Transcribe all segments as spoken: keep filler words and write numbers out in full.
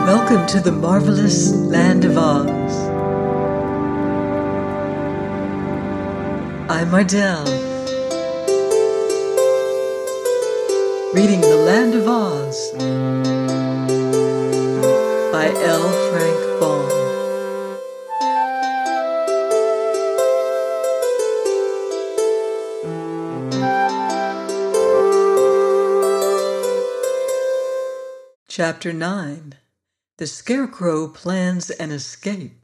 Welcome to the marvelous land of Oz. I'm Ardell, reading The Land of Oz by L. Frank Baum. Chapter nine. The Scarecrow Plans an Escape.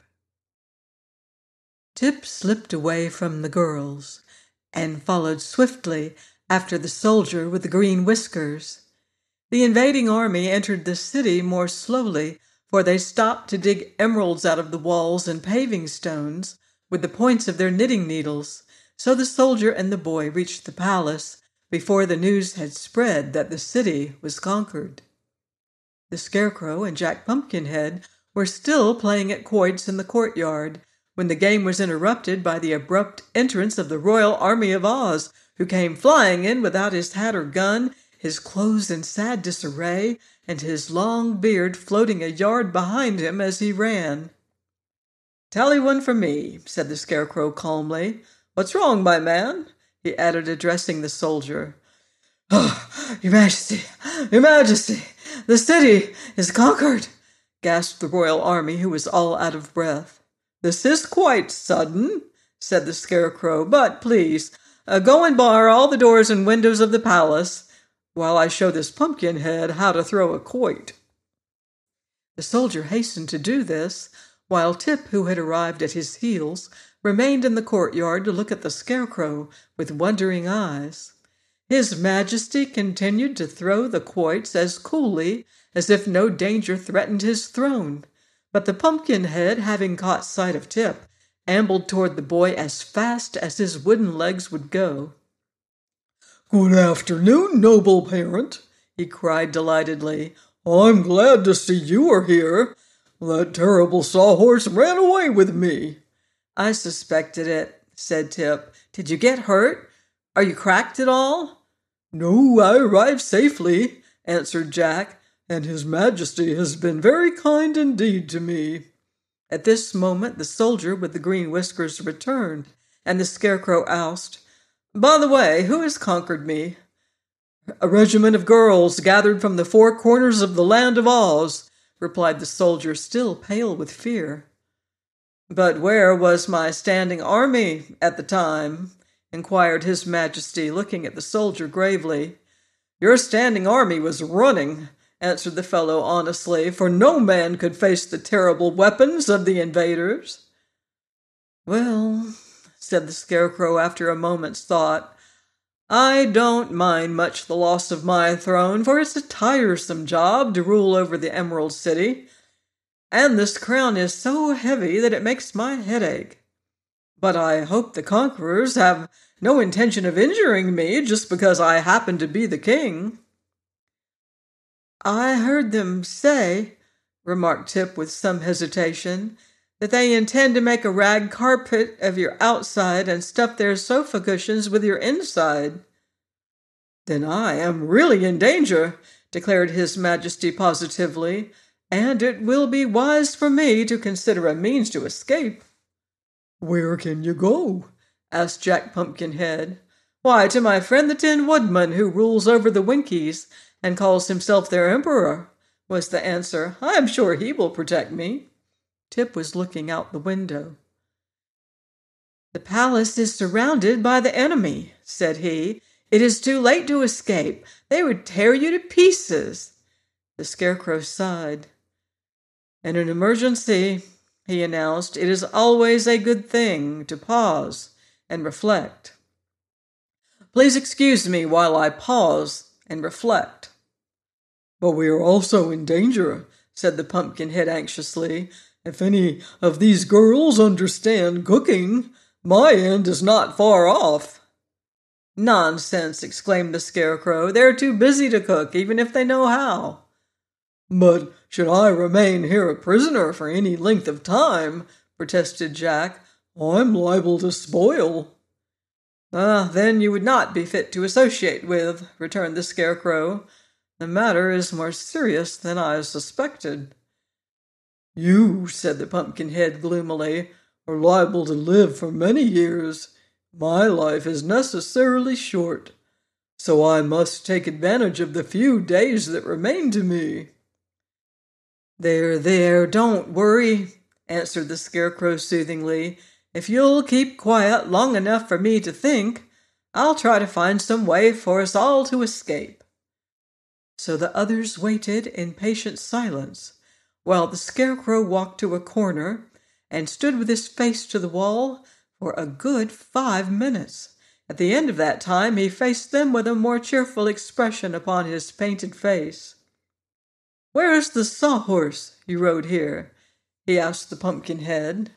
Tip slipped away from the girls and followed swiftly after the soldier with the green whiskers. The invading army entered the city more slowly, for they stopped to dig emeralds out of the walls and paving stones with the points of their knitting needles, so the soldier and the boy reached the palace before the news had spread that the city was conquered. The Scarecrow and Jack Pumpkinhead were still playing at quoits in the courtyard when the game was interrupted by the abrupt entrance of the Royal Army of Oz, who came flying in without his hat or gun, his clothes in sad disarray, and his long beard floating a yard behind him as he ran. "Tally one for me," said the Scarecrow calmly. "What's wrong, my man?" he added, addressing the soldier. "Oh, Your Majesty, Your Majesty, the city is conquered," gasped the royal army, who was all out of breath. "This is quite sudden," said the Scarecrow, "but please, uh, go and bar all the doors and windows of the palace while I show this Pumpkinhead how to throw a quoit." The soldier hastened to do this, while Tip, who had arrived at his heels, remained in the courtyard to look at the Scarecrow with wondering eyes. His Majesty continued to throw the quoits as coolly as if no danger threatened his throne, but the Pumpkinhead, having caught sight of Tip, ambled toward the boy as fast as his wooden legs would go. "Good afternoon, noble parent," he cried delightedly. "I'm glad to see you are here. That terrible sawhorse ran away with me." "I suspected it," said Tip. "Did you get hurt? Are you cracked at all?" "No, I arrived safely," answered Jack, "and His Majesty has been very kind indeed to me." At this moment the soldier with the green whiskers returned, and the Scarecrow asked, "By the way, who has conquered me?" "A regiment of girls gathered from the four corners of the land of Oz," replied the soldier, still pale with fear. "But where was my standing army at the time?" inquired His Majesty, looking at the soldier gravely. "Your standing army was running," answered the fellow honestly, "for no man could face the terrible weapons of the invaders." "Well," said the Scarecrow after a moment's thought, "I don't mind much the loss of my throne, for it's a tiresome job to rule over the Emerald City, and this crown is so heavy that it makes my head ache. But I hope the conquerors have no intention of injuring me just because I happen to be the king." "I heard them say," remarked Tip with some hesitation, "that they intend to make a rag carpet of your outside and stuff their sofa cushions with your inside." "Then I am really in danger," declared His Majesty positively, "and it will be wise for me to consider a means to escape." "Where can you go?" asked Jack Pumpkinhead. "Why, to my friend the Tin Woodman, who rules over the Winkies and calls himself their emperor," was the answer. "I am sure he will protect me." Tip was looking out the window. "The palace is surrounded by the enemy," said he. "It is too late to escape. They would tear you to pieces." The Scarecrow sighed. "In an emergency," he announced, "it is always a good thing to pause and reflect. Please excuse me while I pause and reflect." "But we are also in danger," said the Pumpkinhead anxiously. "If any of these girls understand cooking, my end is not far off." "Nonsense," exclaimed the Scarecrow. "They're too busy to cook, even if they know how." "But should I remain here a prisoner for any length of time," protested Jack, "I'm liable to spoil." "Ah, then you would not be fit to associate with," returned the Scarecrow. "The matter is more serious than I suspected." "You," said the Pumpkinhead gloomily, "are liable to live for many years. My life is necessarily short, so I must take advantage of the few days that remain to me." "There, there, don't worry," answered the Scarecrow soothingly. "If you'll keep quiet long enough for me to think, I'll try to find some way for us all to escape." So the others waited in patient silence, while the Scarecrow walked to a corner and stood with his face to the wall for a good five minutes. At the end of that time, he faced them with a more cheerful expression upon his painted face. "Where is the sawhorse you rode here?" he asked the Pumpkinhead.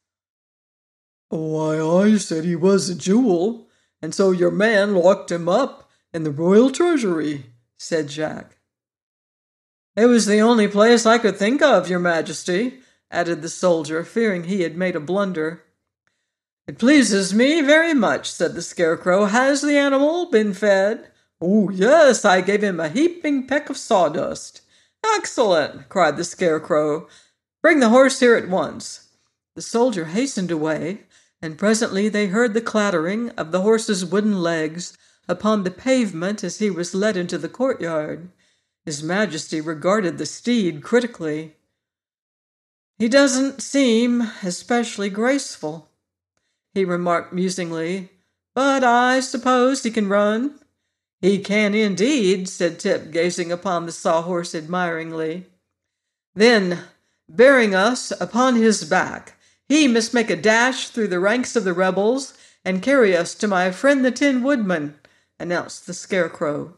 "Why, I said he was a jewel, and so your man locked him up in the royal treasury," said Jack. "It was the only place I could think of, Your Majesty," added the soldier, fearing he had made a blunder. "It pleases me very much," said the Scarecrow. "Has the animal been fed?" "Oh, yes, I gave him a heaping peck of sawdust." "Excellent!" cried the Scarecrow. "Bring the horse here at once." The soldier hastened away, and presently they heard the clattering of the horse's wooden legs upon the pavement as he was led into the courtyard. His Majesty regarded the steed critically. "He doesn't seem especially graceful," he remarked musingly, "but I suppose he can run." "He can indeed," said Tip, gazing upon the sawhorse admiringly. "Then, bearing us upon his back, he must make a dash through the ranks of the rebels and carry us to my friend the Tin Woodman," announced the Scarecrow.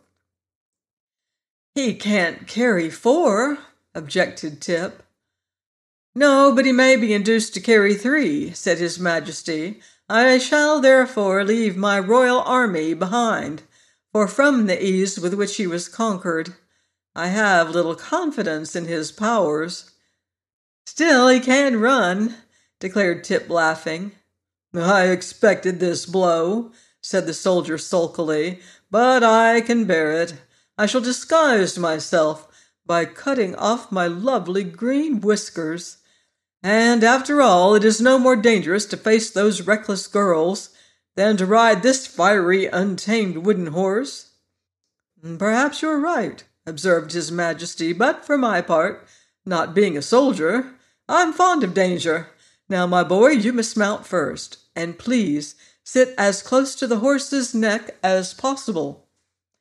"He can't carry four," objected Tip. "No, but he may be induced to carry three," said His Majesty. "I shall therefore leave my royal army behind, for from the ease with which he was conquered, I have little confidence in his powers." "Still, he can run," declared Tip, laughing. "I expected this blow," said the soldier sulkily, "but I can bear it. I shall disguise myself by cutting off my lovely green whiskers. And after all, it is no more dangerous to face those reckless girls than to ride this fiery, untamed wooden horse." "Perhaps you're right," observed His Majesty, "but for my part, not being a soldier, I'm fond of danger. Now, my boy, you must mount first, and please sit as close to the horse's neck as possible."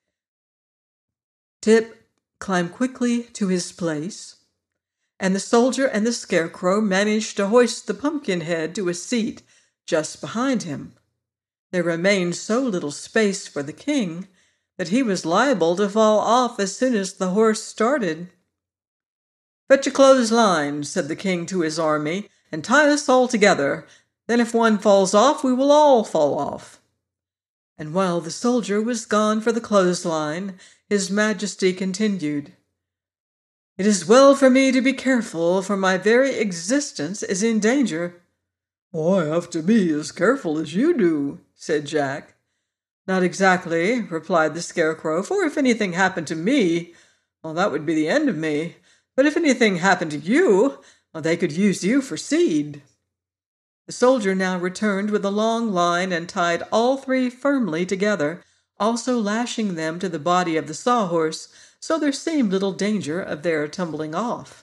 Tip climbed quickly to his place, and the soldier and the Scarecrow managed to hoist the Pumpkinhead to a seat just behind him. There remained so little space for the king that he was liable to fall off as soon as the horse started. "Fetch a clothesline," said the king to his army, "and tie us all together. Then if one falls off, we will all fall off." And while the soldier was gone for the clothesline, His Majesty continued, "It is well for me to be careful, for my very existence is in danger." "I have to be as careful as you do," said Jack. "Not exactly," replied the Scarecrow, "for if anything happened to me, well, that would be the end of me. But if anything happened to you, well, they could use you for seed." The soldier now returned with a long line and tied all three firmly together, also lashing them to the body of the sawhorse, so there seemed little danger of their tumbling off.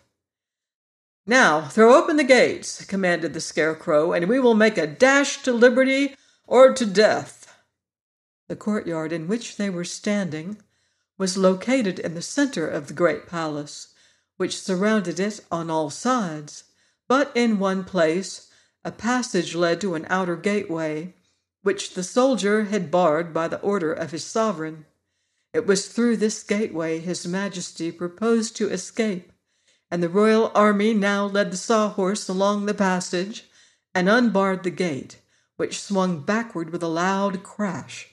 "Now throw open the gates," commanded the Scarecrow, "and we will make a dash to liberty or to death." The courtyard in which they were standing was located in the center of the great palace, which surrounded it on all sides, but in one place a passage led to an outer gateway, which the soldier had barred by the order of his sovereign. It was through this gateway His Majesty proposed to escape, and the royal army now led the sawhorse along the passage and unbarred the gate, which swung backward with a loud crash.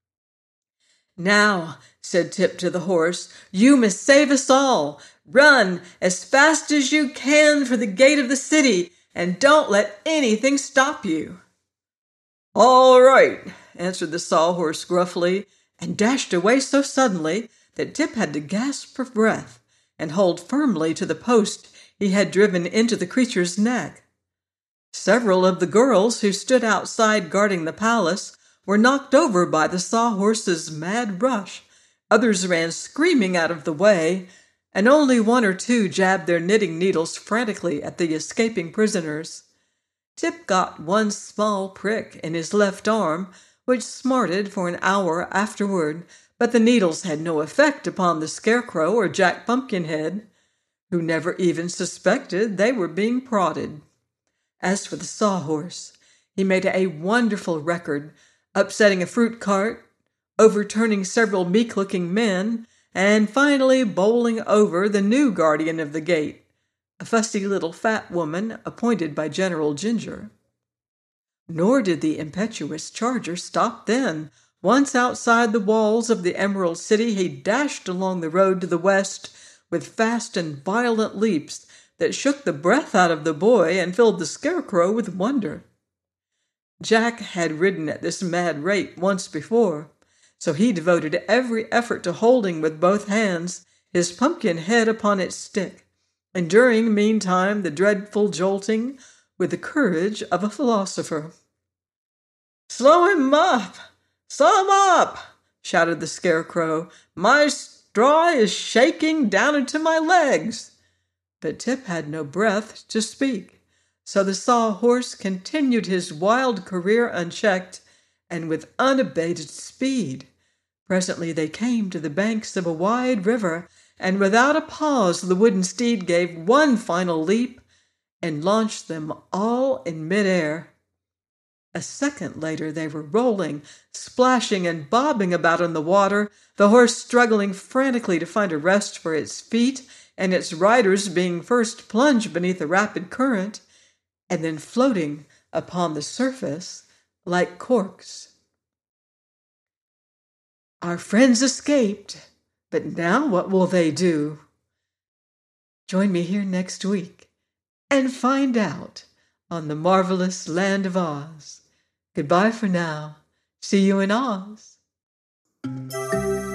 "Now," said Tip to the horse, "you must save us all. Run as fast as you can for the gate of the city, and don't let anything stop you." "All right," answered the sawhorse gruffly, and dashed away so suddenly that Tip had to gasp for breath and hold firmly to the post he had driven into the creature's neck. Several of the girls who stood outside guarding the palace were knocked over by the sawhorse's mad rush. Others ran screaming out of the way, and only one or two jabbed their knitting needles frantically at the escaping prisoners. Tip got one small prick in his left arm, which smarted for an hour afterward, but the needles had no effect upon the Scarecrow or Jack Pumpkinhead, who never even suspected they were being prodded. As for the Sawhorse, he made a wonderful record, upsetting a fruit cart, overturning several meek-looking men, and finally bowling over the new guardian of the gate, a fussy little fat woman appointed by General Ginger. Nor did the impetuous charger stop then. Once outside the walls of the Emerald City, he dashed along the road to the west with fast and violent leaps that shook the breath out of the boy and filled the Scarecrow with wonder. Jack had ridden at this mad rate once before, so he devoted every effort to holding with both hands his pumpkin head upon its stick, enduring meantime the dreadful jolting with the courage of a philosopher. "Slow him up! Slow him up!" shouted the Scarecrow. "My straw is shaking down into my legs." But Tip had no breath to speak, so the Sawhorse continued his wild career unchecked and with unabated speed. Presently they came to the banks of a wide river, and without a pause the wooden steed gave one final leap and launched them all in midair. A second later they were rolling, splashing, and bobbing about in the water, the horse struggling frantically to find a rest for its feet, and its riders being first plunged beneath the rapid current, and then floating upon the surface like corks. Our friends escaped, but now what will they do? Join me here next week and find out on the marvelous Land of Oz. Goodbye for now. See you in Oz.